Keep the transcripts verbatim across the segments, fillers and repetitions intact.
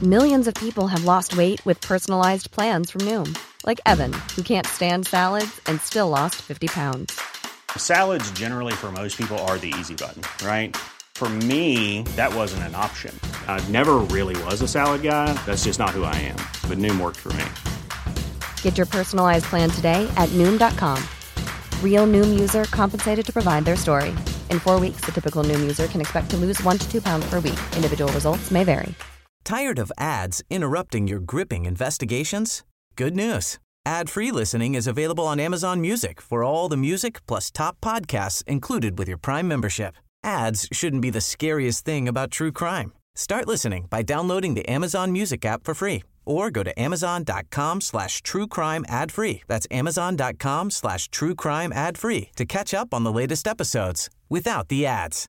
Millions of people have lost weight with personalized plans from Noom. Like Evan, who can't stand salads and still lost fifty pounds. Salads generally for most people are the easy button, right? For me, that wasn't an option. I never really was a salad guy. That's just not who I am. But Noom worked for me. Get your personalized plan today at Noom dot com. Real Noom user compensated to provide their story. In four weeks, the typical Noom user can expect to lose one to two pounds per week. Individual results may vary. Tired of ads interrupting your gripping investigations? Good news. Ad-free listening is available on Amazon Music for all the music plus top podcasts included with your Prime membership. Ads shouldn't be the scariest thing about true crime. Start listening by downloading the Amazon Music app for free or go to amazon.com slash true crime ad free. That's amazon.com slash true crime ad free to catch up on the latest episodes without the ads.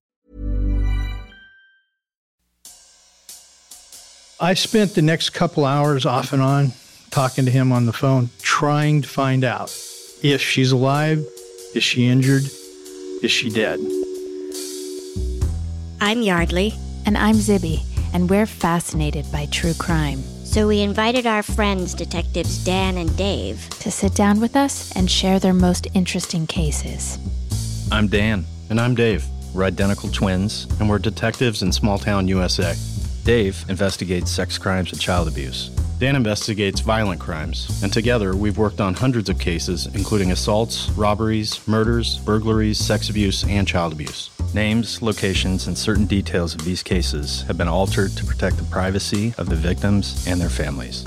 I spent the next couple hours off and on talking to him on the phone, trying to find out if she's alive, is she injured, is she dead? I'm Yardley. And I'm Zibby, and we're fascinated by true crime. So we invited our friends, Detectives Dan and Dave, to sit down with us and share their most interesting cases. I'm Dan. And I'm Dave. We're identical twins, and we're detectives in small-town U S A. Dave investigates sex crimes and child abuse. Dan investigates violent crimes, and together we've worked on hundreds of cases, including assaults, robberies, murders, burglaries, sex abuse, and child abuse. Names, locations, and certain details of these cases have been altered to protect the privacy of the victims and their families.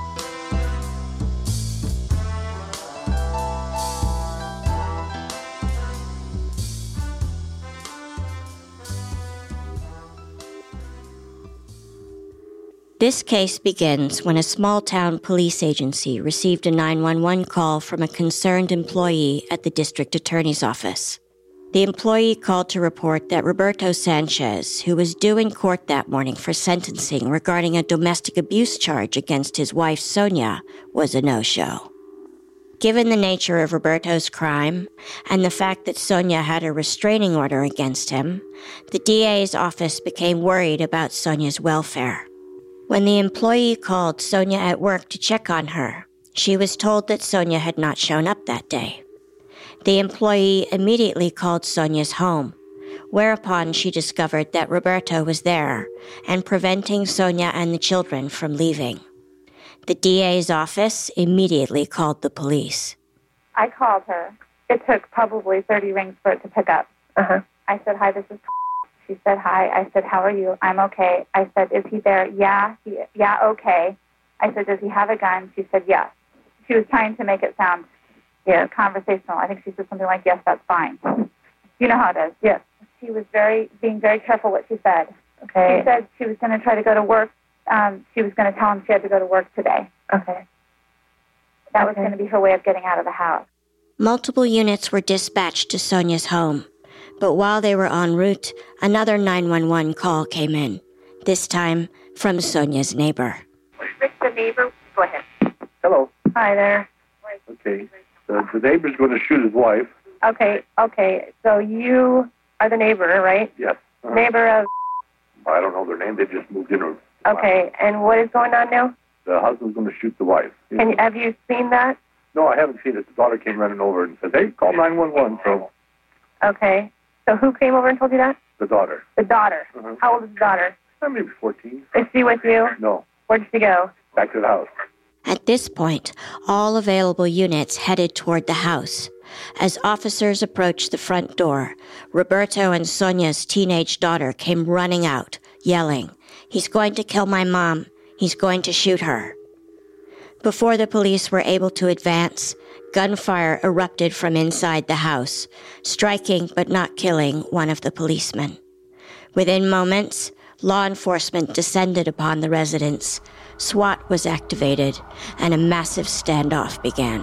This case begins when a small-town police agency received a nine one one call from a concerned employee at the district attorney's office. The employee called to report that Roberto Sanchez, who was due in court that morning for sentencing regarding a domestic abuse charge against his wife Sonia, was a no-show. Given the nature of Roberto's crime and the fact that Sonia had a restraining order against him, the D A's office became worried about Sonia's welfare. When the employee called Sonia at work to check on her, she was told that Sonia had not shown up that day. The employee immediately called Sonia's home, whereupon she discovered that Roberto was there and preventing Sonia and the children from leaving. The D A's office immediately called the police. I called her. It took probably thirty rings for it to pick up. Uh-huh. I said, hi, this is... She said, hi. I said, how are you? I'm okay. I said, is he there? Yeah. He, yeah, okay. I said, does he have a gun? She said, yes. She was trying to make it sound yeah, conversational. I think she said something like, yes, that's fine. You know how it is. Yes. She was very being very careful what she said. Okay. She said she was going to try to go to work. Um, she was going to tell him she had to go to work today. Okay. That okay. was going to be her way of getting out of the house. Multiple units were dispatched to Sonia's home. But while they were en route, another nine one one call came in, this time from Sonia's neighbor. Rick, the neighbor, go ahead. Hello. Hi there. Okay. The, the neighbor's going to shoot his wife. Okay, okay. So you are the neighbor, right? Yes. Uh, neighbor of... I don't know their name. They just moved in. Or, okay, and what is going on now? The husband's going to shoot the wife. Can you, have you seen that? No, I haven't seen it. The daughter came running over and said, hey, call nine one one. So. Okay. So who came over and told you that? The daughter. The daughter. Uh-huh. How old is the daughter? Uh, maybe fourteen. Is she with you? No. Where did she go? Back to the house. At this point, all available units headed toward the house. As officers approached the front door, Roberto and Sonia's teenage daughter came running out, yelling, "He's going to kill my mom. He's going to shoot her." Before the police were able to advance, gunfire erupted from inside the house, striking but not killing one of the policemen. Within moments, law enforcement descended upon the residence, SWAT was activated, and a massive standoff began.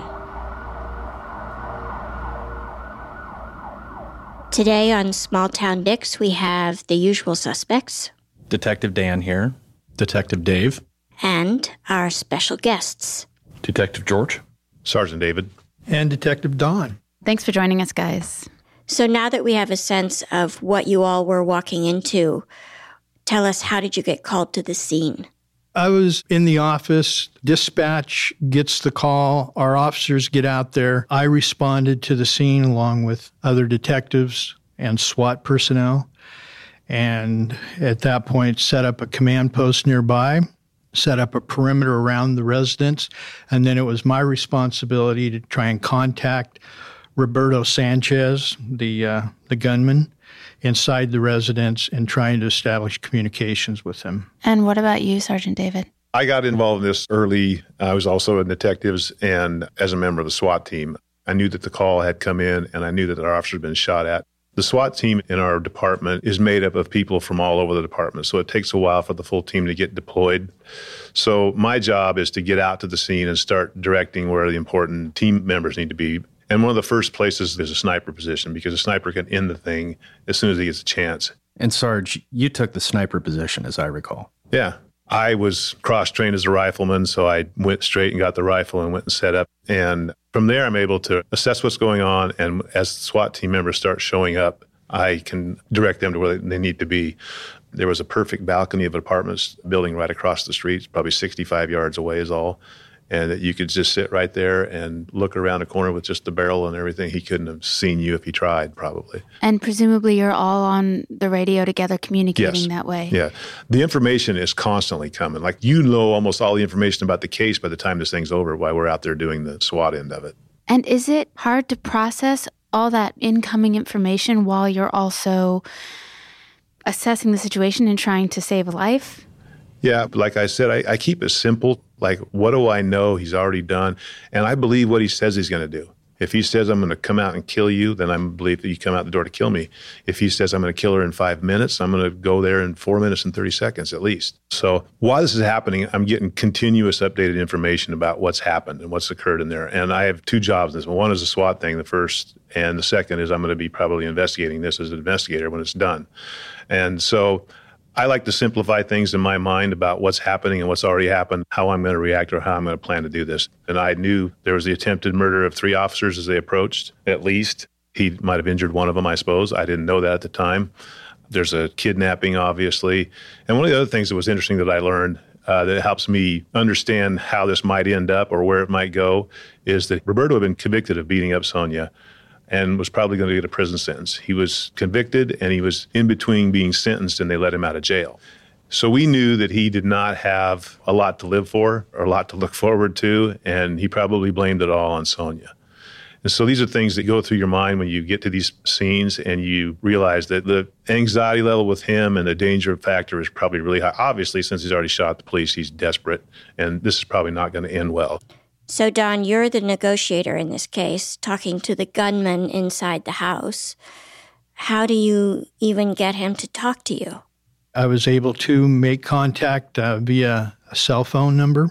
Today on Small Town Dicks, we have the usual suspects. Detective Dan here. Detective Dave. And our special guests. Detective George. Sergeant David. And Detective Dawn. Thanks for joining us, guys. So now that we have a sense of what you all were walking into, tell us, how did you get called to the scene? I was in the office. Dispatch gets the call. Our officers get out there. I responded to the scene along with other detectives and SWAT personnel. And at that point, set up a command post nearby, set up a perimeter around the residence. And then it was my responsibility to try and contact Roberto Sanchez, the uh, the gunman, inside the residence and trying to establish communications with him. And what about you, Sergeant David? I got involved in this early. I was also in detectives and as a member of the SWAT team. I knew that the call had come in and I knew that our officer had been shot at. The SWAT team in our department is made up of people from all over the department, so it takes a while for the full team to get deployed. So my job is to get out to the scene and start directing where the important team members need to be. And one of the first places is a sniper position because a sniper can end the thing as soon as he gets a chance. And Sarge, you took the sniper position, as I recall. Yeah. I was cross-trained as a rifleman, so I went straight and got the rifle and went and set up. And from there, I'm able to assess what's going on. And as SWAT team members start showing up, I can direct them to where they need to be. There was a perfect balcony of an apartment building right across the street, probably sixty-five yards away is all. And that you could just sit right there and look around a corner with just the barrel and everything. He couldn't have seen you if he tried, probably. And presumably you're all on the radio together communicating yes. that way. Yeah. The information is constantly coming. Like, you know almost all the information about the case by the time this thing's over while we're out there doing the SWAT end of it. And is it hard to process all that incoming information while you're also assessing the situation and trying to save a life? Yeah, like I said, I, I keep it simple. Like, what do I know he's already done? And I believe what he says he's going to do. If he says, I'm going to come out and kill you, then I believe that you come out the door to kill me. If he says, I'm going to kill her in five minutes, I'm going to go there in four minutes and thirty seconds at least. So while this is happening, I'm getting continuous updated information about what's happened and what's occurred in there. And I have two jobs in this. One is a SWAT thing, the first, and the second is I'm going to be probably investigating this as an investigator when it's done. And so I like to simplify things in my mind about what's happening and what's already happened, how I'm going to react or how I'm going to plan to do this. And I knew there was the attempted murder of three officers as they approached, at least. He might have injured one of them, I suppose. I didn't know that at the time. There's a kidnapping, obviously. And one of the other things that was interesting that I learned uh, that helps me understand how this might end up or where it might go is that Roberto had been convicted of beating up Sonia and was probably going to get a prison sentence. He was convicted, and he was in between being sentenced, and they let him out of jail. So we knew that he did not have a lot to live for or a lot to look forward to, and he probably blamed it all on Sonia. And so these are things that go through your mind when you get to these scenes and you realize that the anxiety level with him and the danger factor is probably really high. Obviously, since he's already shot the police, he's desperate, and this is probably not going to end well. So, Don, you're the negotiator in this case, talking to the gunman inside the house. How do you even get him to talk to you? I was able to make contact uh, via a cell phone number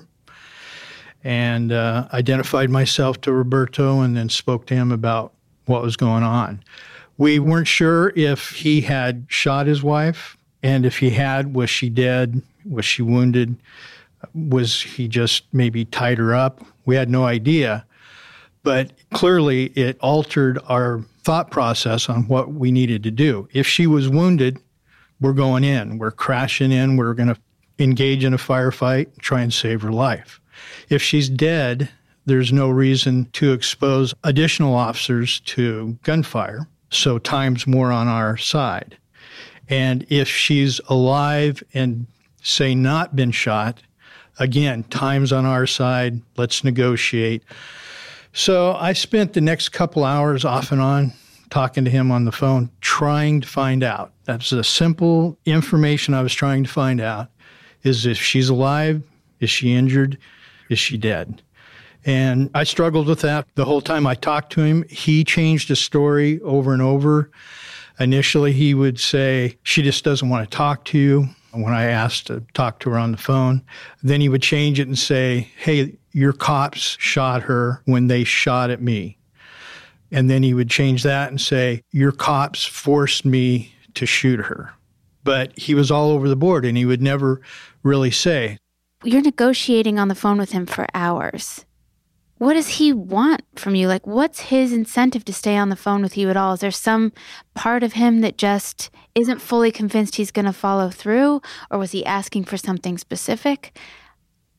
and uh, identified myself to Roberto and then spoke to him about what was going on. We weren't sure if he had shot his wife, and if he had, was she dead? Was she wounded? Was he just maybe tied her up? We had no idea, but clearly it altered our thought process on what we needed to do. If she was wounded, we're going in. We're crashing in. We're going to engage in a firefight, try and save her life. If she's dead, there's no reason to expose additional officers to gunfire, so time's more on our side. And if she's alive and, say, not been shot, again, time's on our side. Let's negotiate. So I spent the next couple hours off and on talking to him on the phone, trying to find out. That's the simple information I was trying to find out, is if she's alive, is she injured, is she dead? And I struggled with that the whole time I talked to him. He changed his story over and over. Initially, he would say, she just doesn't want to talk to you. When I asked to talk to her on the phone, then he would change it and say, hey, your cops shot her when they shot at me. And then he would change that and say, your cops forced me to shoot her. But he was all over the board, and he would never really say. You're negotiating on the phone with him for hours. What does he want from you? Like, what's his incentive to stay on the phone with you at all? Is there some part of him that just isn't fully convinced he's going to follow through? Or was he asking for something specific?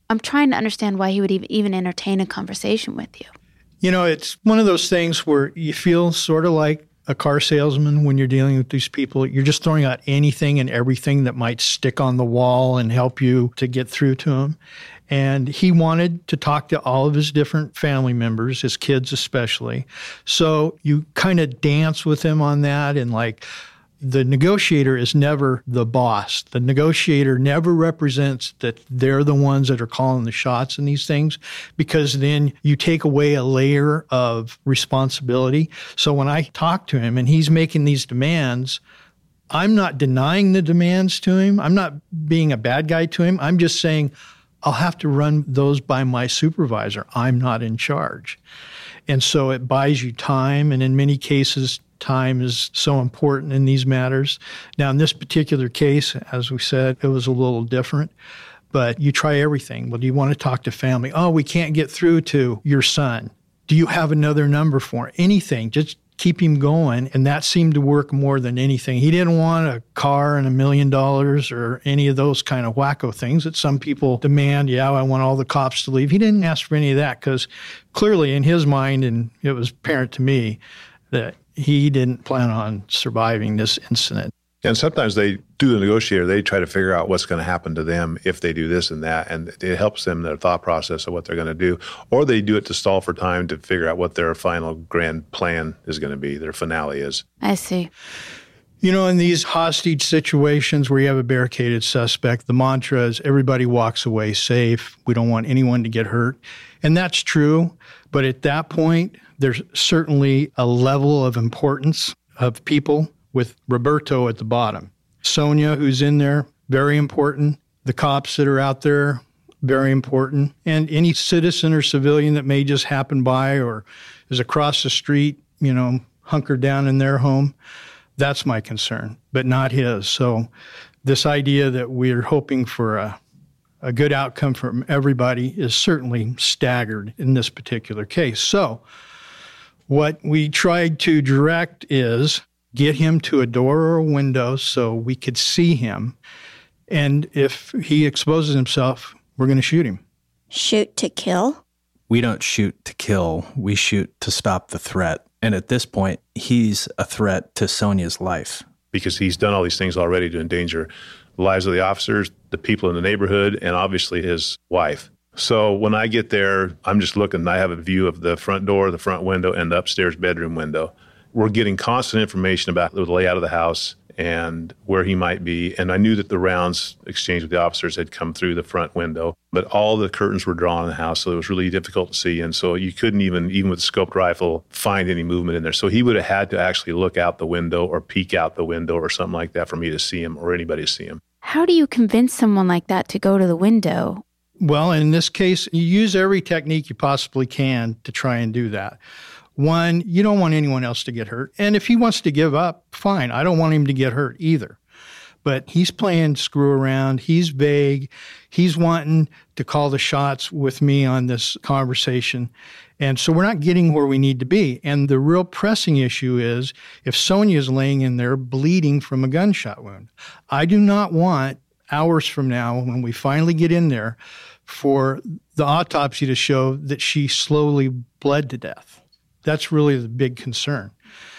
I'm trying to understand why he would even entertain a conversation with you. You know, it's one of those things where you feel sort of like a car salesman when you're dealing with these people. You're just throwing out anything and everything that might stick on the wall and help you to get through to them. And he wanted to talk to all of his different family members, his kids especially. So you kind of dance with him on that, and like, the negotiator is never the boss. The negotiator never represents that they're the ones that are calling the shots in these things, because then you take away a layer of responsibility. So when I talk to him and he's making these demands, I'm not denying the demands to him. I'm not being a bad guy to him. I'm just saying I'll have to run those by my supervisor. I'm not in charge. And so it buys you time. And in many cases, time is so important in these matters. Now, in this particular case, as we said, it was a little different, but you try everything. Well, do you want to talk to family? Oh, we can't get through to your son. Do you have another number for him? Anything, just keep him going. And that seemed to work more than anything. He didn't want a car and a million dollars or any of those kind of wacko things that some people demand. Yeah, I want all the cops to leave. He didn't ask for any of that, because clearly in his mind, and it was apparent to me, that he didn't plan on surviving this incident. And sometimes they do the negotiator, they try to figure out what's going to happen to them if they do this and that, and it helps them in their thought process of what they're going to do. Or they do it to stall for time to figure out what their final grand plan is going to be, their finale is. I see. You know, in these hostage situations where you have a barricaded suspect, the mantra is everybody walks away safe. We don't want anyone to get hurt. And that's true. But at that point, there's certainly a level of importance of people, with Roberto at the bottom. Sonia, who's in there, very important. The cops that are out there, very important. And any citizen or civilian that may just happen by or is across the street, you know, hunkered down in their home, that's my concern, but not his. So this idea that we're hoping for a, a good outcome from everybody is certainly staggered in this particular case. So what we tried to direct is get him to a door or a window so we could see him. And if he exposes himself, we're going to shoot him. Shoot to kill? We don't shoot to kill. We shoot to stop the threat. And at this point, he's a threat to Sonia's life. Because he's done all these things already to endanger the lives of the officers, the people in the neighborhood, and obviously his wife. So when I get there, I'm just looking. I have a view of the front door, the front window, and the upstairs bedroom window. We're getting constant information about the layout of the house and where he might be. And I knew that the rounds exchanged with the officers had come through the front window, but all the curtains were drawn in the house, so it was really difficult to see. And so you couldn't even, even with a scoped rifle, find any movement in there. So he would have had to actually look out the window or peek out the window or something like that for me to see him or anybody to see him. How do you convince someone like that to go to the window? Well, in this case, you use every technique you possibly can to try and do that. One, you don't want anyone else to get hurt. And if he wants to give up, fine. I don't want him to get hurt either. But he's playing screw around. He's vague. He's wanting to call the shots with me on this conversation. And so we're not getting where we need to be. And the real pressing issue is if Sonia is laying in there bleeding from a gunshot wound. I do not want hours from now, when we finally get in there, for the autopsy to show that she slowly bled to death. That's really the big concern.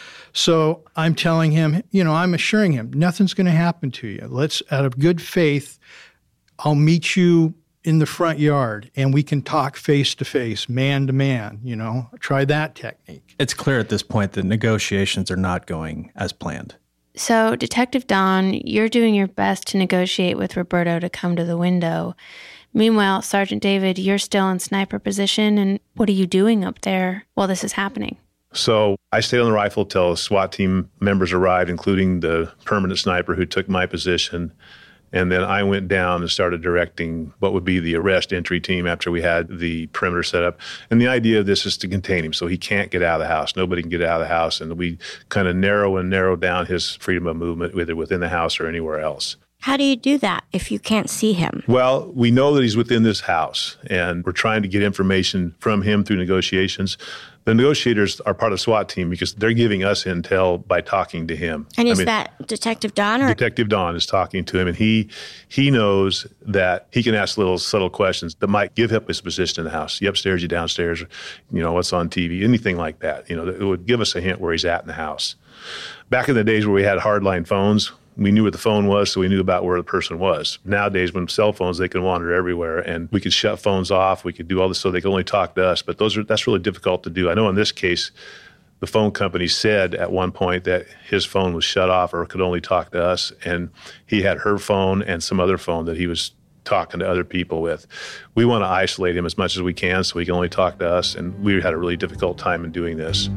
So I'm telling him, you know, I'm assuring him, nothing's going to happen to you. Let's, out of good faith, I'll meet you in the front yard and we can talk face to face, man to man, you know, try that technique. It's clear at this point that negotiations are not going as planned. So, Detective Don, you're doing your best to negotiate with Roberto to come to the window. Meanwhile, Sergeant David, you're still in sniper position, and what are you doing up there while this is happening? So I stayed on the rifle till SWAT team members arrived, including the permanent sniper who took my position. And then I went down and started directing what would be the arrest entry team after we had the perimeter set up. And the idea of this is to contain him so he can't get out of the house. Nobody can get out of the house. And we kind of narrow and narrow down his freedom of movement, whether within the house or anywhere else. How do you do that if you can't see him? Well, we know that he's within this house, and we're trying to get information from him through negotiations. The negotiators are part of SWAT team because they're giving us intel by talking to him. And is I mean, that Detective Don? Or? Detective Don is talking to him, and he he knows that he can ask little subtle questions that might give up his position in the house. You upstairs, you downstairs, you know, what's on T V, anything like that. You know, it would give us a hint where he's at in the house. Back in the days where we had hardline phones, we knew what the phone was, so we knew about where the person was. Nowadays, when cell phones, they can wander everywhere, and we could shut phones off. We could do all this so they could only talk to us, but those are that's really difficult to do. I know in this case, the phone company said at one point that his phone was shut off or could only talk to us, and he had her phone and some other phone that he was talking to other people with. We want to isolate him as much as we can so he can only talk to us, and we had a really difficult time in doing this.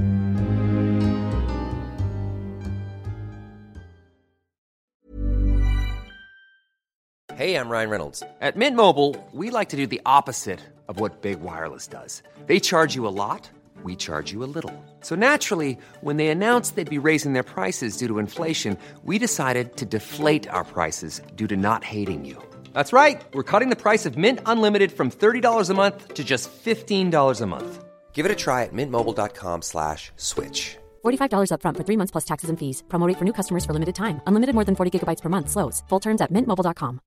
Hey, I'm Ryan Reynolds. At Mint Mobile, we like to do the opposite of what Big Wireless does. They charge you a lot, we charge you a little. So naturally, when they announced they'd be raising their prices due to inflation, we decided to deflate our prices due to not hating you. That's right. We're cutting the price of Mint Unlimited from thirty dollars a month to just fifteen dollars a month. Give it a try at mintmobile.com slash switch. forty-five dollars up front for three months plus taxes and fees. Promo rate for new customers for limited time. Unlimited more than forty gigabytes per month. Slows full terms at mint mobile dot com.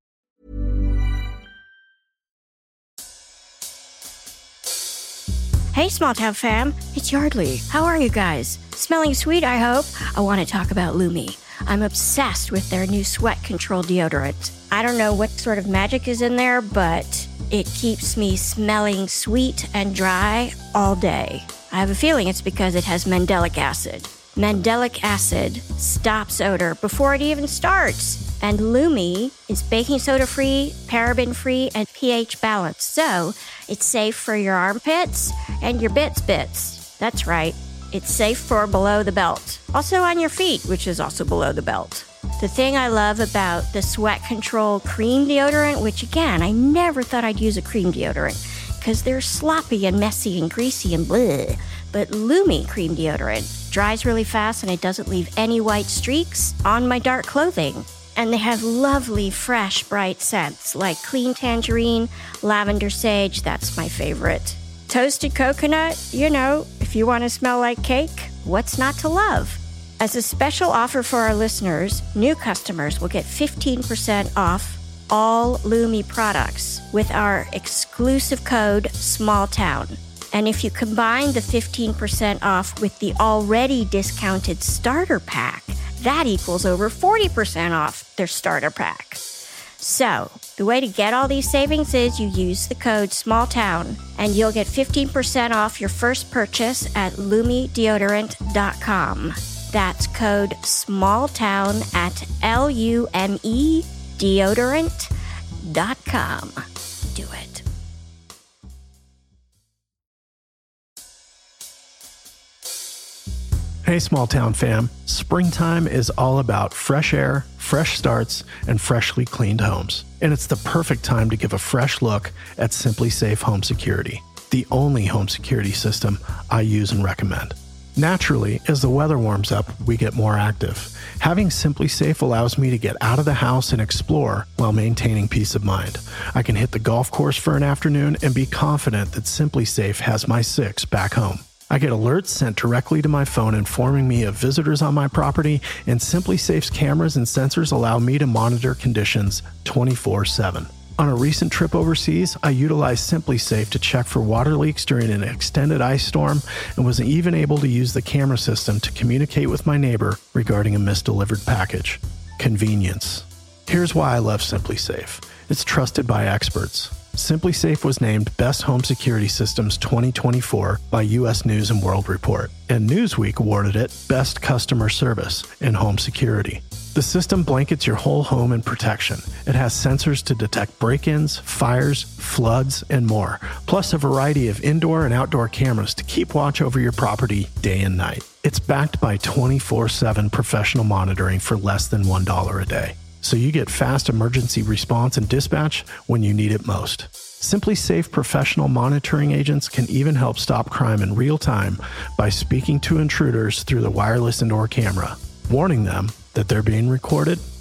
Hey, Small Town fam, it's Yardley. How are you guys? Smelling sweet, I hope? I want to talk about Lumi. I'm obsessed with their new sweat control deodorant. I don't know what sort of magic is in there, but it keeps me smelling sweet and dry all day. I have a feeling it's because it has mandelic acid. Mandelic acid stops odor before it even starts. And Lumi is baking soda free, paraben free, and pH balanced. So it's safe for your armpits and your bits bits. That's right. It's safe for below the belt. Also on your feet, which is also below the belt. The thing I love about the Sweat Control Cream Deodorant, which again, I never thought I'd use a cream deodorant because they're sloppy and messy and greasy and bleh. But Lumi Cream Deodorant dries really fast and it doesn't leave any white streaks on my dark clothing. And they have lovely, fresh, bright scents like clean tangerine, lavender sage, that's my favorite. Toasted coconut, you know, if you want to smell like cake, what's not to love? As a special offer for our listeners, new customers will get fifteen percent off all Lumi products with our exclusive code SMALLTOWN. And if you combine the fifteen percent off with the already discounted starter pack, that equals over forty percent off their starter pack. So, the way to get all these savings is you use the code SMALLTOWN and you'll get fifteen percent off your first purchase at lumi deodorant dot com. That's code SMALLTOWN at L U M E deodorant dot com. Do it. Hey, Small Town fam. Springtime is all about fresh air, fresh starts, and freshly cleaned homes. And it's the perfect time to give a fresh look at Simply Safe Home Security, the only home security system I use and recommend. Naturally, as the weather warms up, we get more active. Having Simply Safe allows me to get out of the house and explore while maintaining peace of mind. I can hit the golf course for an afternoon and be confident that Simply Safe has my six back home. I get alerts sent directly to my phone informing me of visitors on my property, and Simply Safe's cameras and sensors allow me to monitor conditions twenty-four seven. On a recent trip overseas, I utilized Simply Safe to check for water leaks during an extended ice storm and was even able to use the camera system to communicate with my neighbor regarding a misdelivered package. Convenience. Here's why I love Simply Safe. It's trusted by experts. Simply Safe was named Best Home Security Systems twenty twenty-four by U S News and World Report, and Newsweek awarded it Best Customer Service in Home Security. The system blankets your whole home in protection. It has sensors to detect break-ins, fires, floods, and more, plus a variety of indoor and outdoor cameras to keep watch over your property day and night. It's backed by twenty-four seven professional monitoring for less than one dollar a day. So you get fast emergency response and dispatch when you need it most. Simply Safe professional monitoring agents can even help stop crime in real time by speaking to intruders through the wireless indoor camera, warning them that they're being recorded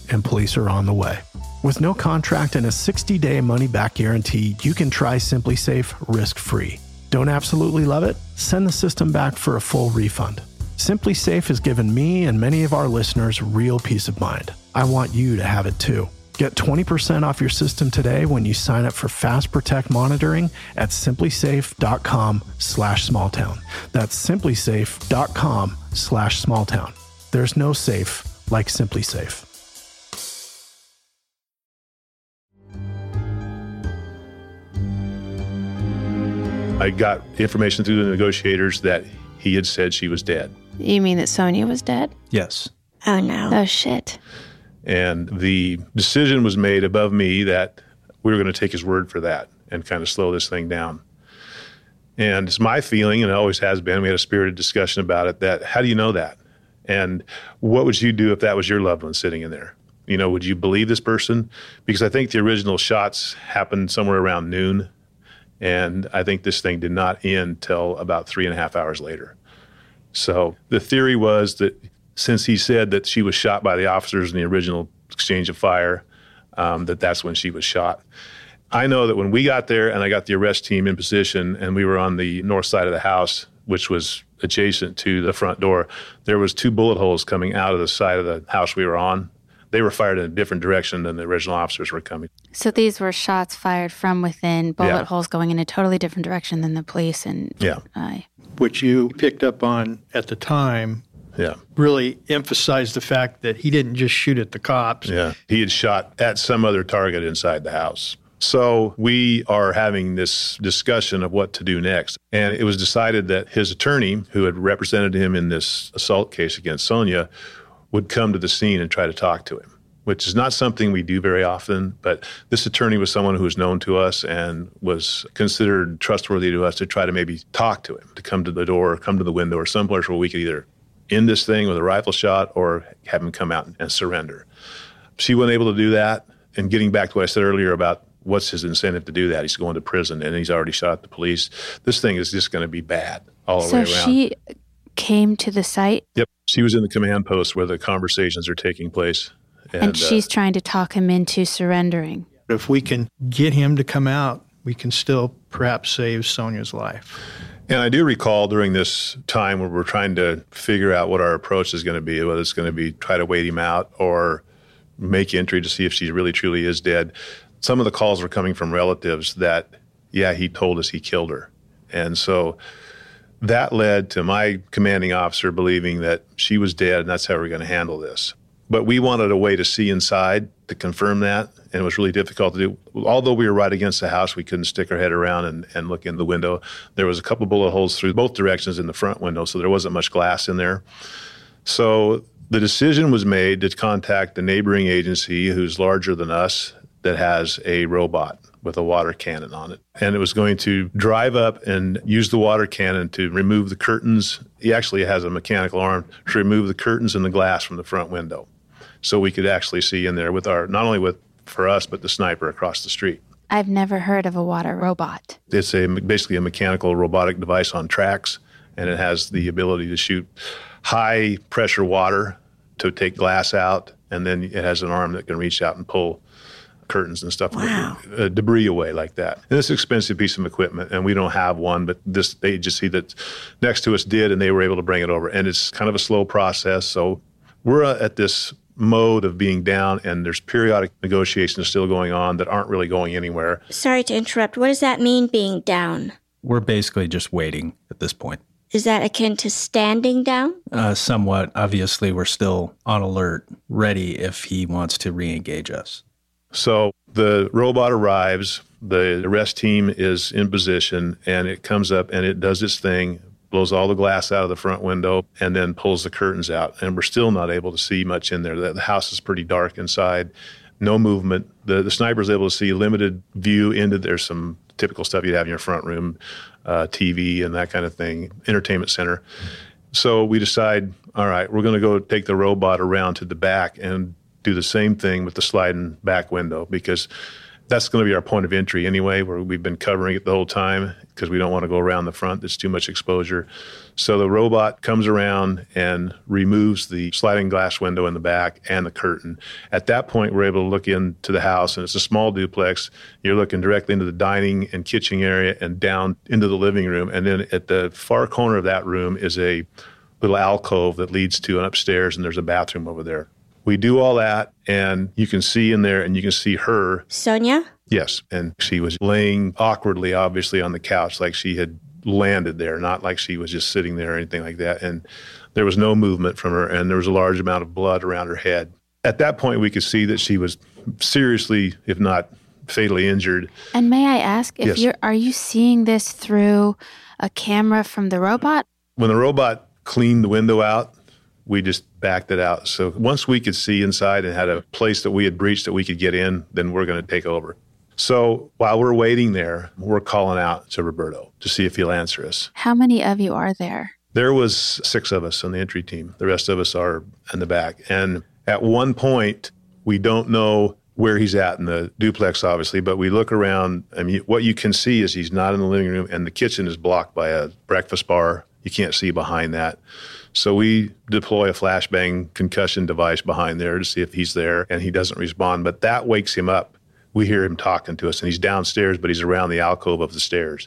and police are on the way. With no contract and a sixty-day money-back guarantee, you can try SimpliSafe risk-free. Don't absolutely love it? Send the system back for a full refund. SimpliSafe has given me and many of our listeners real peace of mind. I want you to have it too. Get twenty percent off your system today when you sign up for Fast Protect monitoring at simplysafe.com slash smalltown. That's simplysafe.com slash smalltown. There's no safe like SimpliSafe. I got information through the negotiators that he had said she was dead. You mean that Sonia was dead? Yes. Oh, no. Oh, shit. And the decision was made above me that we were going to take his word for that and kind of slow this thing down. And it's my feeling, and it always has been, we had a spirited discussion about it, that how do you know that? And what would you do if that was your loved one sitting in there? You know, would you believe this person? Because I think the original shots happened somewhere around noon. And I think this thing did not end till about three and a half hours later. So the theory was that since he said that she was shot by the officers in the original exchange of fire, um, that that's when she was shot. I know that when we got there and I got the arrest team in position and we were on the north side of the house, which was adjacent to the front door, there was two bullet holes coming out of the side of the house we were on. They were fired in a different direction than the original officers were coming. So these were shots fired from within, bullet Yeah. holes going in a totally different direction than the police and Yeah. I. Which you picked up on at the time. Yeah. Really emphasized the fact that he didn't just shoot at the cops. Yeah. He had shot at some other target inside the house. So we are having this discussion of what to do next. And it was decided that his attorney, who had represented him in this assault case against Sonia, would come to the scene and try to talk to him, which is not something we do very often. But this attorney was someone who was known to us and was considered trustworthy to us to try to maybe talk to him, to come to the door, come to the window, or someplace where we could either end this thing with a rifle shot or have him come out and surrender. She wasn't able to do that. And getting back to what I said earlier about what's his incentive to do that, he's going to prison and he's already shot at the police. This thing is just going to be bad all the So way around. she came to the site Yep. She was in the command post where the conversations are taking place. and, And, she's uh, trying to talk him into surrendering. If we can get him to come out, we can still perhaps save Sonia's life. And I do recall during this time where we're trying to figure out what our approach is going to be, whether it's going to be try to wait him out or make entry to see if she really truly is dead. Some of the calls were coming from relatives that, yeah, he told us he killed her. And so that led to my commanding officer believing that she was dead and that's how we're going to handle this. But we wanted a way to see inside to confirm that, and it was really difficult to do. Although we were right against the house, we couldn't stick our head around and, and look in the window. There was a couple bullet holes through both directions in the front window, so there wasn't much glass in there. So the decision was made to contact the neighboring agency, who's larger than us, that has a robot with a water cannon on it. And it was going to drive up and use the water cannon to remove the curtains. He actually has a mechanical arm to remove the curtains and the glass from the front window. So we could actually see in there with our, not only with for us, but the sniper across the street. I've never heard of a water robot. It's a basically a mechanical robotic device on tracks, and it has the ability to shoot high pressure water to take glass out, and then it has an arm that can reach out and pull curtains and stuff, Wow. uh, debris away like that. And it's an expensive piece of equipment, and we don't have one, but this agency that next to us did, and they were able to bring it over. And it's kind of a slow process, so we're uh, at this mode of being down, and there's periodic negotiations still going on that aren't really going anywhere. Sorry to interrupt. What does that mean, being down? We're basically just waiting at this point. Is that akin to standing down? Uh, somewhat. Obviously, we're still on alert, ready if he wants to re-engage us. So the robot arrives, the arrest team is in position, and it comes up and it does its thing, blows all the glass out of the front window, and then pulls the curtains out. And we're still not able to see much in there. The, the house is pretty dark inside, no movement. The, the sniper's able to see limited view into, there's some typical stuff you'd have in your front room, uh, T V and that kind of thing, entertainment center. So we decide, all right, we're going to go take the robot around to the back and do the same thing with the sliding back window, because That's going to be our point of entry anyway, where we've been covering it the whole time because we don't want to go around the front. There's too much exposure. So the robot comes around and removes the sliding glass window in the back and the curtain. At that point, we're able to look into the house, and it's a small duplex. You're looking directly into the dining and kitchen area and down into the living room. And then at the far corner of that room is a little alcove that leads to an upstairs, and there's a bathroom over there. We do all that, and you can see in there, and you can see her. Sonia? Yes, and she was laying awkwardly, obviously, on the couch, like she had landed there, not like she was just sitting there or anything like that. And there was no movement from her, and there was a large amount of blood around her head. At that point, we could see that she was seriously, if not fatally injured. And may I ask, if Yes. you're, are you seeing this through a camera from the robot? When the robot cleaned the window out, we just backed it out. So once we could see inside and had a place that we had breached that we could get in, then we're going to take over. So while we're waiting there, we're calling out to Roberto to see if he'll answer us. How many of you are there? There was six of us on the entry team. The rest of us are in the back. And at one point, we don't know where he's at in the duplex, obviously, but we look around. I mean, what you can see is he's not in the living room, and the kitchen is blocked by a breakfast bar. You can't see behind that. So we deploy a flashbang concussion device behind there to see if he's there, and he doesn't respond. But that wakes him up. We hear him talking to us, and he's downstairs, but he's around the alcove of the stairs.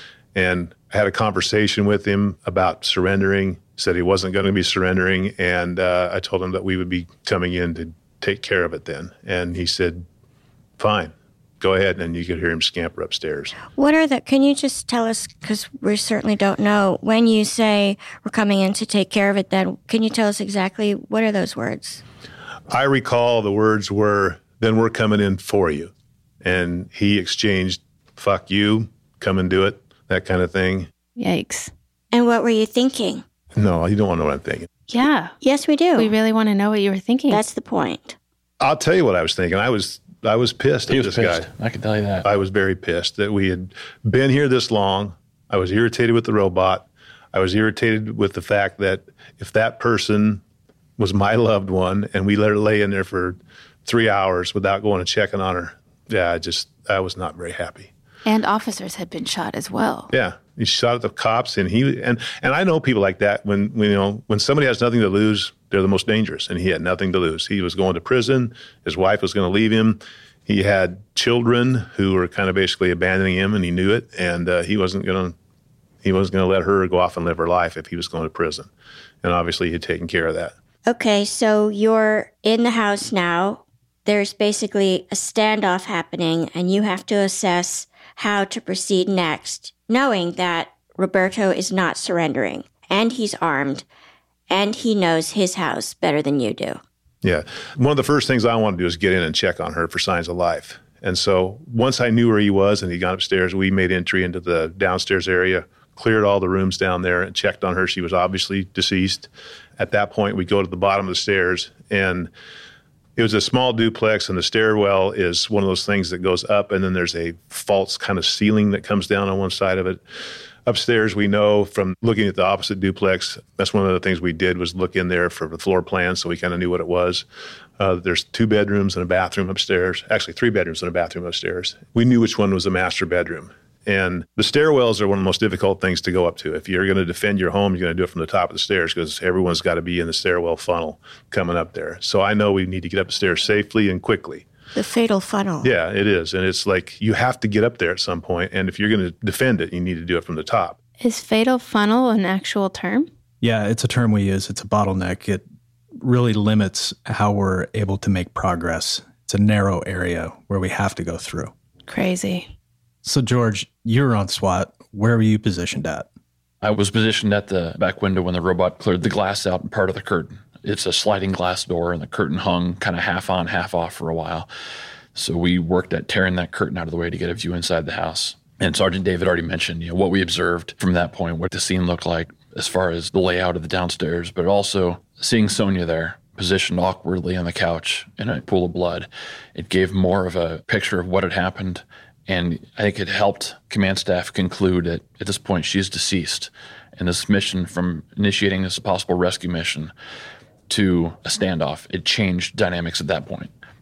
And I had a conversation with him about surrendering, said he wasn't going to be surrendering, and uh, I told him that we would be coming in to take care of it then. And he said, fine, go ahead. And you could hear him scamper upstairs. What are the, can you just tell us, because we certainly don't know, when you say we're coming in to take care of it, then can you tell us exactly what are those words? I recall the words were, then we're coming in for you. And he exchanged, fuck you, come and do it, that kind of thing. Yikes. And what were you thinking? No, you don't want to know what I'm thinking. Yeah. Yes, we do. We really want to know what you were thinking. That's the point. I'll tell you what I was thinking. I was I was pissed He at was this pissed. guy. I can tell you that. I was very pissed that we had been here this long. I was irritated with the robot. I was irritated with the fact that if that person was my loved one and we let her lay in there for three hours without going and checking on her, yeah, I just, I was not very happy. And officers had been shot as well. Yeah, he shot at the cops, and he and and I know people like that. When, when you know when somebody has nothing to lose, they're the most dangerous. And he had nothing to lose. He was going to prison. His wife was going to leave him. He had children who were kind of basically abandoning him, and he knew it. And uh, he wasn't going to he wasn't going to let her go off and live her life if he was going to prison. And obviously, he had taken care of that. Okay, so you're in the house now. There's basically a standoff happening, and you have to assess how to proceed next, knowing that Roberto is not surrendering, and he's armed, and he knows his house better than you do. Yeah. One of the first things I wanted to do is get in and check on her for signs of life. And so once I knew where he was and he got upstairs, we made entry into the downstairs area, cleared all the rooms down there, and checked on her. She was obviously deceased. At that point, we go to the bottom of the stairs, and it was a small duplex, and the stairwell is one of those things that goes up, and then there's a false kind of ceiling that comes down on one side of it. Upstairs, we know from looking at the opposite duplex, that's one of the things we did was look in there for the floor plan, so we kind of knew what it was. Uh, there's two bedrooms and a bathroom upstairs. Actually, three bedrooms and a bathroom upstairs. We knew which one was the master bedroom. And the stairwells are one of the most difficult things to go up to. If you're going to defend your home, you're going to do it from the top of the stairs because everyone's got to be in the stairwell funnel coming up there. So I know we need to get up the stairs safely and quickly. The fatal funnel. Yeah, it is. And it's like you have to get up there at some point. And if you're going to defend it, you need to do it from the top. Is fatal funnel an actual term? Yeah, it's a term we use. It's a bottleneck. It really limits how we're able to make progress. It's a narrow area where we have to go through. Crazy. So, George, you're on SWAT. Where were you positioned at? I was positioned at the back window when the robot cleared the glass out and part of the curtain. It's a sliding glass door, and the curtain hung kind of half on, half off for a while. So we worked at tearing that curtain out of the way to get a view inside the house. And Sergeant David already mentioned, you know, what we observed from that point, what the scene looked like as far as the layout of the downstairs, but also seeing Sonia there, positioned awkwardly on the couch in a pool of blood. It gave more of a picture of what had happened. And I think it helped command staff conclude that at this point she's deceased. And this mission, from initiating this possible rescue mission to a standoff, it changed dynamics at that point.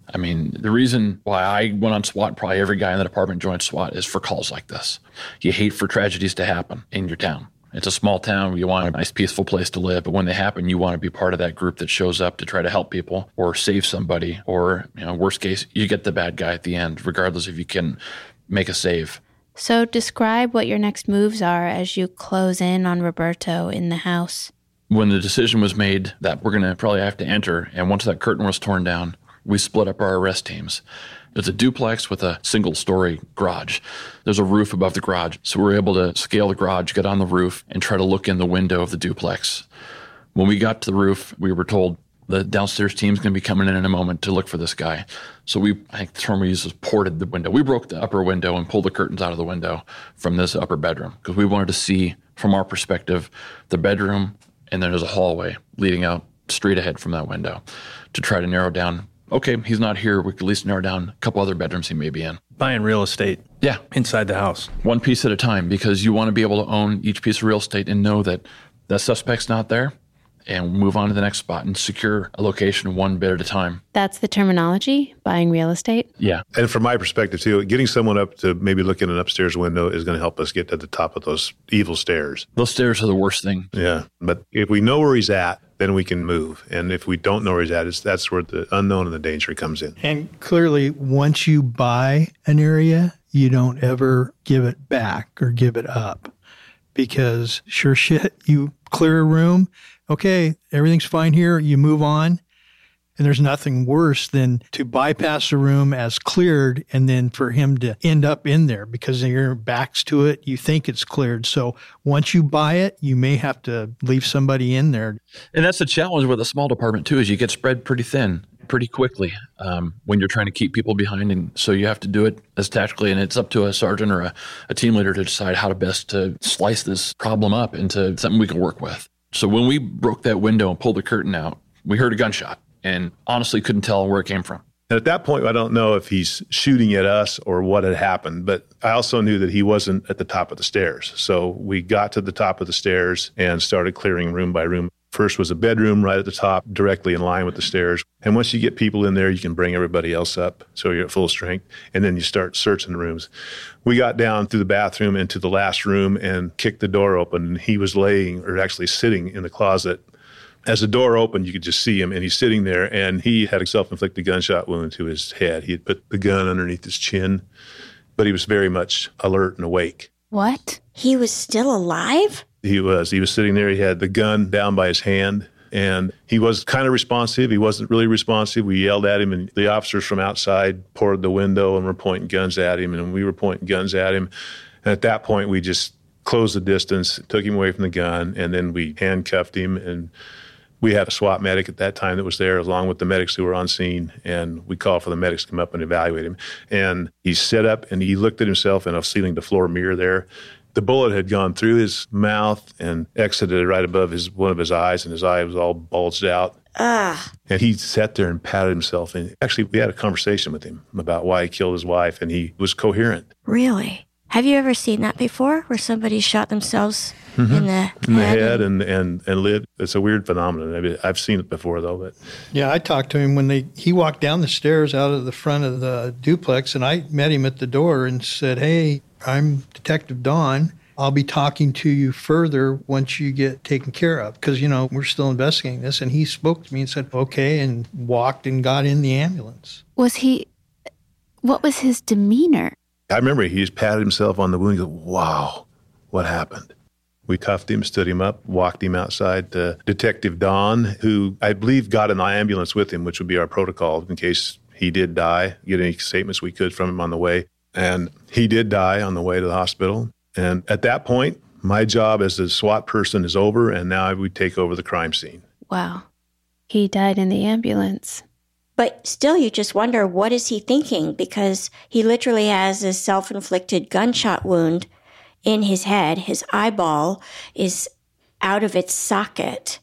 I mean, the reason why I went on SWAT, probably every guy in the department joined SWAT, is for calls like this. You hate for tragedies to happen in your town. It's a small town. You want a nice, peaceful place to live. But when they happen, you want to be part of that group that shows up to try to help people or save somebody. Or, you know, worst case, you get the bad guy at the end, regardless if you can make a save. So describe what your next moves are as you close in on Roberto in the house. When the decision was made that we're going to probably have to enter, and once that curtain was torn down, we split up our arrest teams. It's a duplex with a single-story garage. There's a roof above the garage, so we're able to scale the garage, get on the roof, and try to look in the window of the duplex. When we got to the roof, we were told the downstairs team's going to be coming in in a moment to look for this guy. So we, I think the term we used was ported the window. We broke the upper window and pulled the curtains out of the window from this upper bedroom because we wanted to see, from our perspective, the bedroom, and then there's a hallway leading out straight ahead from that window to try to narrow down. Okay, he's not here. We could at least narrow down a couple other bedrooms he may be in. Buying real estate. Yeah. Inside the house. One piece at a time, because you want to be able to own each piece of real estate and know that the suspect's not there and move on to the next spot and secure a location one bit at a time. That's the terminology, buying real estate? Yeah. And from my perspective, too, getting someone up to maybe look in an upstairs window is going to help us get to the top of those evil stairs. Those stairs are the worst thing. Yeah. But if we know where he's at, then we can move. And if we don't know where he's at, it's, that's where the unknown and the danger comes in. And clearly, once you buy an area, you don't ever give it back or give it up. Because sure shit, you clear a room, okay, everything's fine here, you move on. And there's nothing worse than to bypass a room as cleared and then for him to end up in there because your back's to it, you think it's cleared. So once you buy it, you may have to leave somebody in there. And that's the challenge with a small department, too, is you get spread pretty thin pretty quickly um, when you're trying to keep people behind. And so you have to do it as tactically, and it's up to a sergeant or a, a team leader to decide how to best to slice this problem up into something we can work with. So when we broke that window and pulled the curtain out, we heard a gunshot. And honestly couldn't tell where it came from. And at that point, I don't know if he's shooting at us or what had happened, but I also knew that he wasn't at the top of the stairs. So we got to the top of the stairs and started clearing room by room. First was a bedroom right at the top, directly in line with the stairs. And once you get people in there, you can bring everybody else up so you're at full strength. And then you start searching the rooms. We got down through the bathroom into the last room and kicked the door open. And he was laying, or actually sitting in the closet. As the door opened, you could just see him, and he's sitting there, and he had a self-inflicted gunshot wound to his head. He had put the gun underneath his chin, but he was very much alert and awake. What? He was still alive? He was. He was sitting there. He had the gun down by his hand, and he was kind of responsive. He wasn't really responsive. We yelled at him, and the officers from outside poured the window and were pointing guns at him, and we were pointing guns at him. And at that point, we just closed the distance, took him away from the gun, and then we handcuffed him, and we had a SWAT medic at that time that was there along with the medics who were on scene, and we called for the medics to come up and evaluate him. And he sat up and he looked at himself in a ceiling-to-floor mirror there. The bullet had gone through his mouth and exited right above his one of his eyes, and his eye was all bulged out. Ah. And he sat there and patted himself. And actually, we had a conversation with him about why he killed his wife, and he was coherent. Really? Have you ever seen that before, where somebody shot themselves mm-hmm. in the in the head, head and, and, and lived? It's a weird phenomenon. I mean, I've seen it before, though. But yeah, I talked to him when they he walked down the stairs out of the front of the duplex, and I met him at the door and said, "Hey, I'm Detective Don. I'll be talking to you further once you get taken care of, because, you know, we're still investigating this." And he spoke to me and said, "Okay," and walked and got in the ambulance. Was he? What was his demeanor? I remember he just patted himself on the wound and goes, "Wow, what happened?" We cuffed him, stood him up, walked him outside to Detective Don, who I believe got in the ambulance with him, which would be our protocol in case he did die, get any statements we could from him on the way. And he did die on the way to the hospital. And at that point, my job as a SWAT person is over, and now I would take over the crime scene. Wow. He died in the ambulance. But still, you just wonder, what is he thinking? Because he literally has a self-inflicted gunshot wound in his head. His eyeball is out of its socket,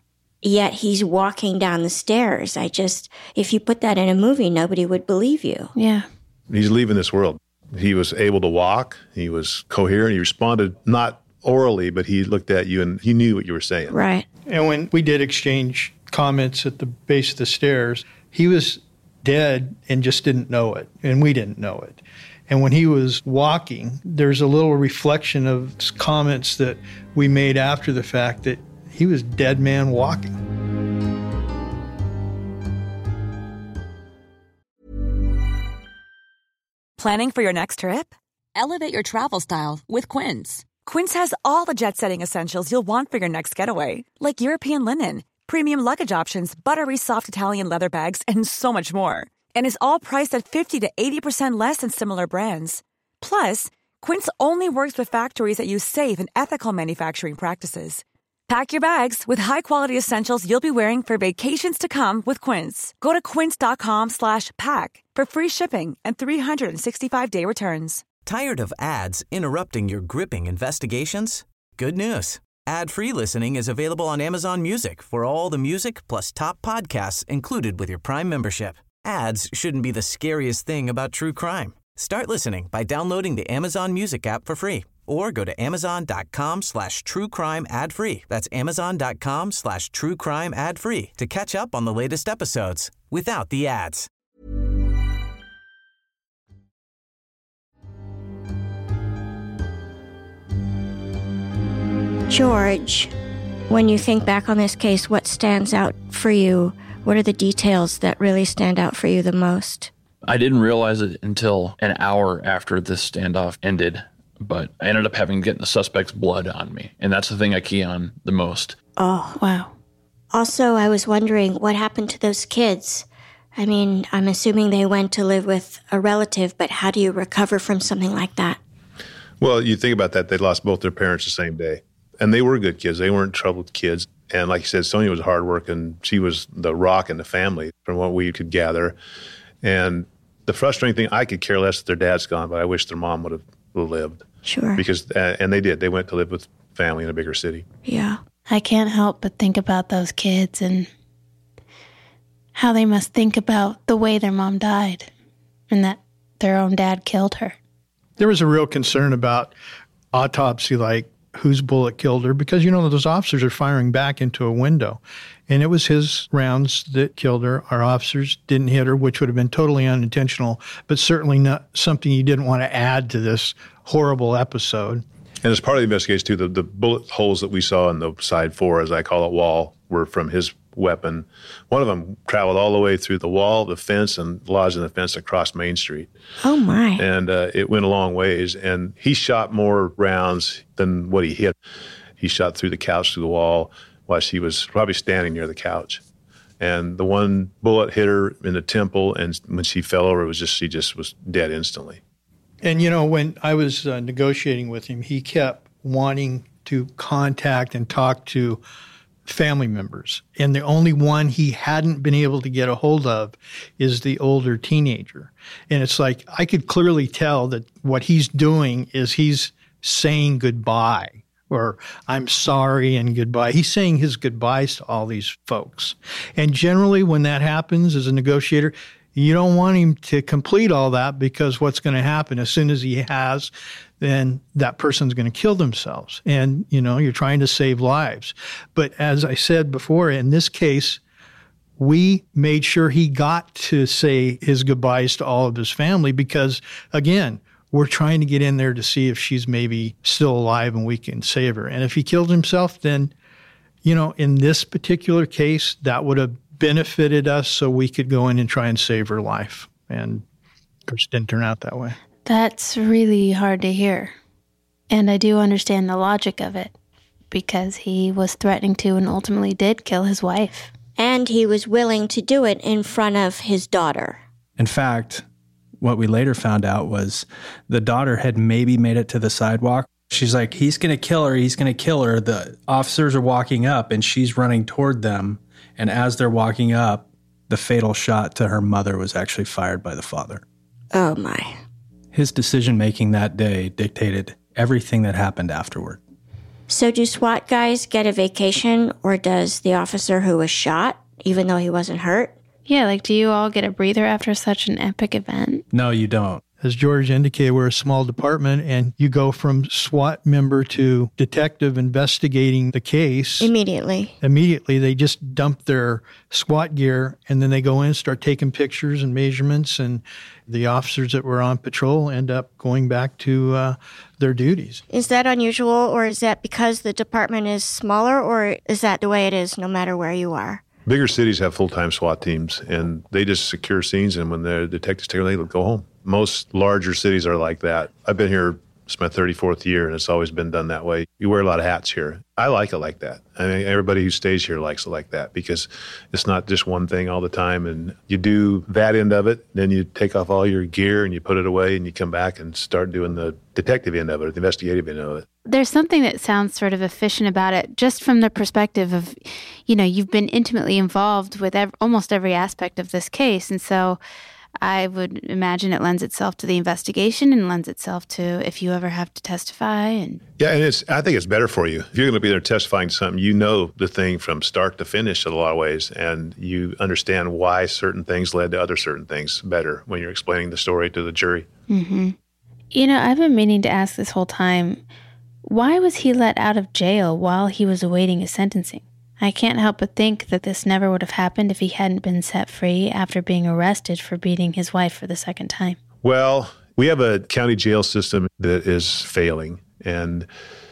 yet he's walking down the stairs. I just, if you put that in a movie, nobody would believe you. Yeah. He's leaving this world. He was able to walk. He was coherent. He responded not orally, but he looked at you and he knew what you were saying. Right. And when we did exchange comments at the base of the stairs, he was dead and just didn't know it, and we didn't know it. And when he was walking, there's a little reflection of comments that we made after the fact that he was dead man walking. Planning for your next trip? Elevate your travel style with Quince. Quince has all the jet-setting essentials you'll want for your next getaway, like European linen, premium luggage options, buttery soft Italian leather bags, and so much more. And is all priced at fifty to eighty percent less than similar brands. Plus, Quince only works with factories that use safe and ethical manufacturing practices. Pack your bags with high-quality essentials you'll be wearing for vacations to come with Quince. Go to quince.com slash pack for free shipping and three sixty-five day returns. Tired of ads interrupting your gripping investigations? Good news. Ad-free listening is available on Amazon Music for all the music plus top podcasts included with your Prime membership. Ads shouldn't be the scariest thing about true crime. Start listening by downloading the Amazon Music app for free or go to amazon.com slash true crime ad free. That's amazon.com slash true crime ad free to catch up on the latest episodes without the ads. George, when you think back on this case, what stands out for you? What are the details that really stand out for you the most? I didn't realize it until an hour after this standoff ended, but I ended up having to get the suspect's blood on me. And that's the thing I key on the most. Oh, wow. Also, I was wondering what happened to those kids. I mean, I'm assuming they went to live with a relative, but how do you recover from something like that? Well, you think about that. They lost both their parents the same day. And they were good kids. They weren't troubled kids. And like you said, Sonia was hard working. She was the rock in the family from what we could gather. And the frustrating thing, I could care less that their dad's gone, but I wish their mom would have lived. Sure. Because, uh, and they did. They went to live with family in a bigger city. Yeah. I can't help but think about those kids and how they must think about the way their mom died and that their own dad killed her. There was a real concern about autopsy, like whose bullet killed her, because, you know, those officers are firing back into a window. And it was his rounds that killed her. Our officers didn't hit her, which would have been totally unintentional, but certainly not something you didn't want to add to this horrible episode. And as part of the investigation, too, the, the bullet holes that we saw in the side four, as I call it, wall, were from his weapon. One of them traveled all the way through the wall, the fence, and lodged in the fence across Main Street. Oh, my. And uh, it went a long ways. And he shot more rounds than what he hit. He shot through the couch, through the wall, while she was probably standing near the couch. And the one bullet hit her in the temple, and when she fell over, it was just she just was dead instantly. And, you know, when I was uh, negotiating with him, he kept wanting to contact and talk to family members. And the only one he hadn't been able to get a hold of is the older teenager. And it's like, I could clearly tell that what he's doing is he's saying goodbye, or I'm sorry and goodbye. He's saying his goodbyes to all these folks. And generally when that happens as a negotiator, you don't want him to complete all that, because what's going to happen as soon as he has, then that person's going to kill themselves. And, you know, you're trying to save lives. But as I said before, in this case, we made sure he got to say his goodbyes to all of his family because, again, we're trying to get in there to see if she's maybe still alive and we can save her. And if he killed himself, then, you know, in this particular case, that would have benefited us so we could go in and try and save her life. And of course, it didn't turn out that way. That's really hard to hear. And I do understand the logic of it, because he was threatening to and ultimately did kill his wife. And he was willing to do it in front of his daughter. In fact, what we later found out was the daughter had maybe made it to the sidewalk. She's like, he's going to kill her, he's going to kill her. The officers are walking up and she's running toward them. And as they're walking up, the fatal shot to her mother was actually fired by the father. Oh, my. His decision-making that day dictated everything that happened afterward. So do SWAT guys get a vacation, or does the officer who was shot, even though he wasn't hurt? Yeah, like, do you all get a breather after such an epic event? No, you don't. As George indicated, we're a small department, and you go from SWAT member to detective investigating the case. Immediately. Immediately. They just dump their SWAT gear, and then they go in and start taking pictures and measurements, and the officers that were on patrol end up going back to uh, their duties. Is that unusual, or is that because the department is smaller, or is that the way it is no matter where you are? Bigger cities have full-time SWAT teams, and they just secure scenes, and when the detectives take them, they go home. Most larger cities are like that. I've been here, it's my thirty-fourth year, and it's always been done that way. You wear a lot of hats here. I like it like that. I mean, everybody who stays here likes it like that because it's not just one thing all the time, and you do that end of it, then you take off all your gear and you put it away, and you come back and start doing the detective end of it, the investigative end of it. There's something that sounds sort of efficient about it, just from the perspective of, you know, you've been intimately involved with ev- almost every aspect of this case. And so I would imagine it lends itself to the investigation and lends itself to if you ever have to testify. And Yeah, and it's. I think it's better for you. If you're going to be there testifying to something, you know the thing from start to finish in a lot of ways, and you understand why certain things led to other certain things better when you're explaining the story to the jury. Mm-hmm. You know, I've been meaning to ask this whole time, why was he let out of jail while he was awaiting his sentencing? I can't help but think that this never would have happened if he hadn't been set free after being arrested for beating his wife for the second time. Well, we have a county jail system that is failing, and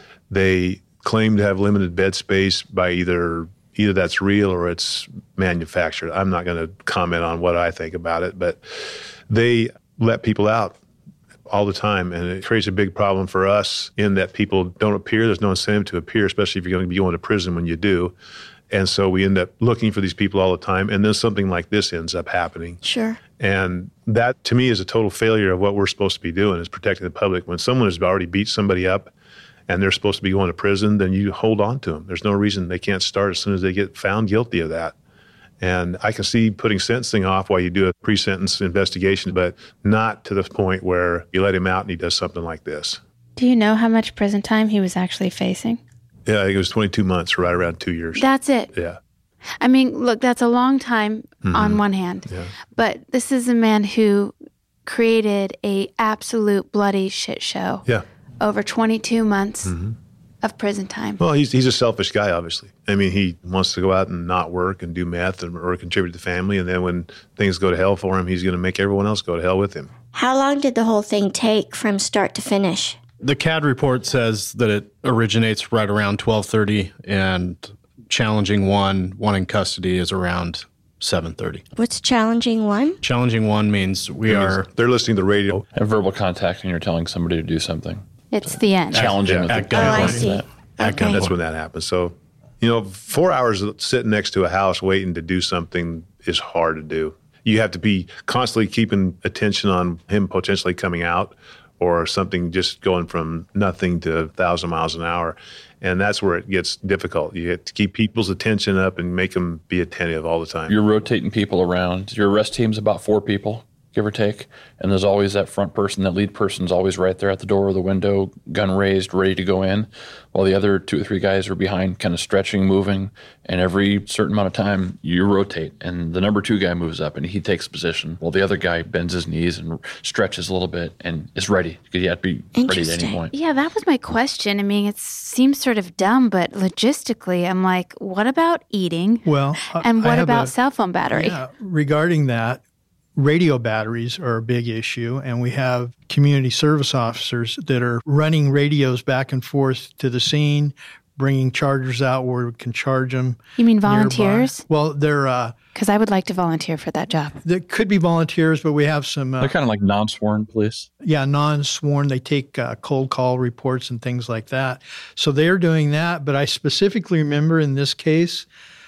they claim to have limited bed space by either either that's real or it's manufactured. I'm not going to comment on what I think about it, but they let people out all the time, and it creates a big problem for us in that people don't appear. There's no incentive to appear, especially if you're going to be going to prison when you do. And so we end up looking for these people all the time, and then something like this ends up happening. Sure. And that, to me, is a total failure of what we're supposed to be doing, is protecting the public. When someone has already beat somebody up and they're supposed to be going to prison, then you hold on to them. There's no reason they can't start as soon as they get found guilty of that. And I can see putting sentencing off while you do a pre-sentence investigation, but not to the point where you let him out and he does something like this. Do you know how much prison time he was actually facing? Yeah, I think it was twenty-two months, right around two years. That's it. Yeah. I mean, look, that's a long time Mhm. on one hand, Yeah. but this is a man who created a absolute bloody shit show Yeah. over twenty-two months Mhm. of prison time. Well, he's he's a selfish guy, obviously. I mean, he wants to go out and not work and do meth and, or contribute to the family, and then when things go to hell for him, he's going to make everyone else go to hell with him. How long did the whole thing take from start to finish? The C A D report says that it originates right around twelve thirty, and challenging one, one in custody, is around seven thirty. What's challenging one? Challenging one means we It means are... They're listening to the radio. And verbal contact, and you're telling somebody to do something. It's the end. Challenging Yeah, with at the Oh, I gunpoint. see. At Okay. That's when that happens. So, you know, four hours sitting next to a house waiting to do something is hard to do. You have to be constantly keeping attention on him potentially coming out, or something just going from nothing to a thousand miles an hour. And that's where it gets difficult. You have to keep people's attention up and make them be attentive all the time. You're rotating people around. Your arrest team's about four people, give or take. And there's always that front person, that lead person's always right there at the door or the window, gun raised, ready to go in, while the other two or three guys are behind, kind of stretching, moving. And every certain amount of time, you rotate. And the number two guy moves up and he takes position, while the other guy bends his knees and stretches a little bit and is ready. You have to be ready at any point. Yeah, that was my question. I mean, it seems sort of dumb, but logistically, I'm like, what about eating? Well, I- and I what have about a- cell phone battery? Yeah, regarding that, radio batteries are a big issue, and we have community service officers that are running radios back and forth to the scene, bringing chargers out where we can charge them. You mean nearby. volunteers? Well, they're uh, Because I would like to volunteer for that job. there could be volunteers, but we have some uh, They're kind of like non-sworn police. yeah, non-sworn. They take uh, cold call reports and things like that. So they're doing that. But I specifically remember in this case,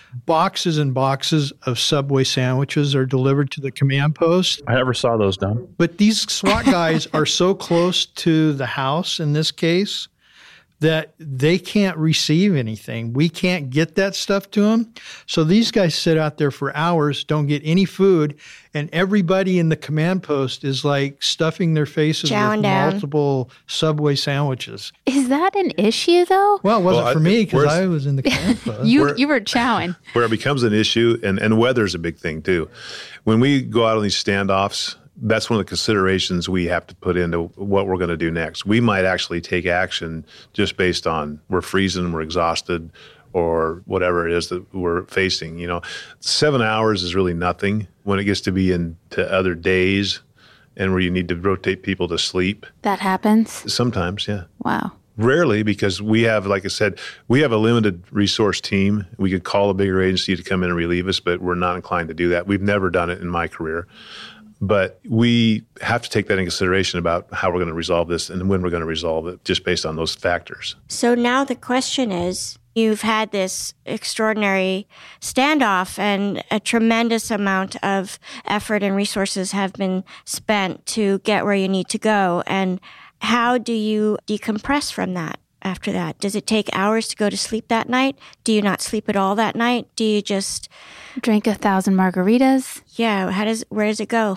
boxes and boxes of Subway sandwiches are delivered to the command post. I never saw those done. But these SWAT guys are so close to the house in this case that they can't receive anything. We can't get that stuff to them. So these guys sit out there for hours, don't get any food, and everybody in the command post is like stuffing their faces Chowing with down. multiple Subway sandwiches. Is that an issue, though? Well, it wasn't Well, I- for me because where's- I was in the command post. You We're- you were chowing. Where it becomes an issue, and, and weather's a big thing too. When we go out on these standoffs, that's one of the considerations we have to put into what we're going to do next. We might actually take action just based on we're freezing, we're exhausted, or whatever it is that we're facing. You know, seven hours is really nothing when it gets to be into other days and where you need to rotate people to sleep. That happens? Sometimes, yeah. Wow. Rarely, because we have, like I said, we have a limited resource team. We could call a bigger agency to come in and relieve us, but we're not inclined to do that. We've never done it in my career. But we have to take that in consideration about how we're going to resolve this and when we're going to resolve it, just based on those factors. So now the question is, you've had this extraordinary standoff and a tremendous amount of effort and resources have been spent to get where you need to go. And how do you decompress from that after that? Does it take hours to go to sleep that night? Do you not sleep at all that night? Do you just drink a thousand margaritas? Yeah. How does, where does it go?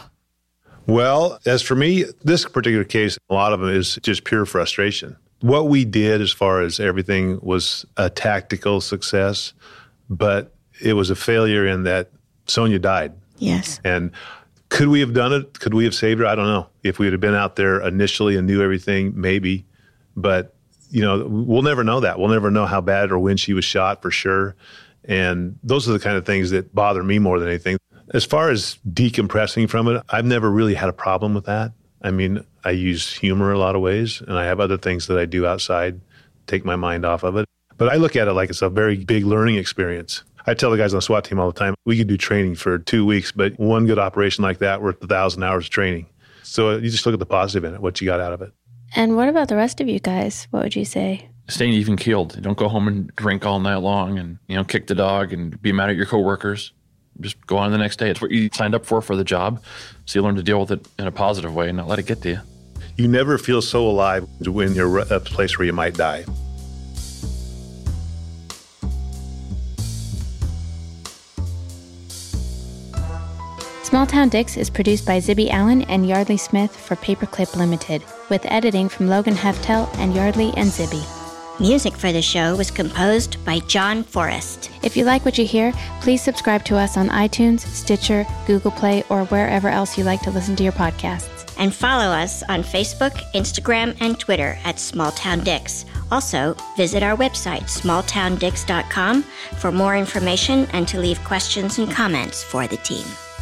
Well, as for me, this particular case, a lot of it is just pure frustration. What we did as far as everything was a tactical success, but it was a failure in that Sonia died. Yes. And could we have done it? Could we have saved her? I don't know. If we would have been out there initially and knew everything, maybe. But, you know, we'll never know that. We'll never know how bad or when she was shot for sure. And those are the kind of things that bother me more than anything. As far as decompressing from it, I've never really had a problem with that. I mean, I use humor a lot of ways, and I have other things that I do outside, take my mind off of it. But I look at it like it's a very big learning experience. I tell the guys on the SWAT team all the time, we could do training for two weeks, but one good operation like that worth a thousand hours of training. So you just look at the positive in it, what you got out of it. And what about the rest of you guys? What would you say? Staying even keeled. Don't go home and drink all night long and, you know, kick the dog and be mad at your coworkers. Just go on the next day. It's what you signed up for for the job. So you learn to deal with it in a positive way and not let it get to you. You never feel so alive when you're at a place where you might die. Small Town Dicks is produced by Zibby Allen and Yardley Smith for Paperclip Limited, with editing from Logan Heftel and Yardley and Zibby. Music for the show was composed by John Forrest. If you like what you hear, please subscribe to us on iTunes, Stitcher, Google Play, or wherever else you like to listen to your podcasts. And follow us on Facebook, Instagram, and Twitter at Small Town Dicks. Also, visit our website, small town dicks dot com, for more information and to leave questions and comments for the team.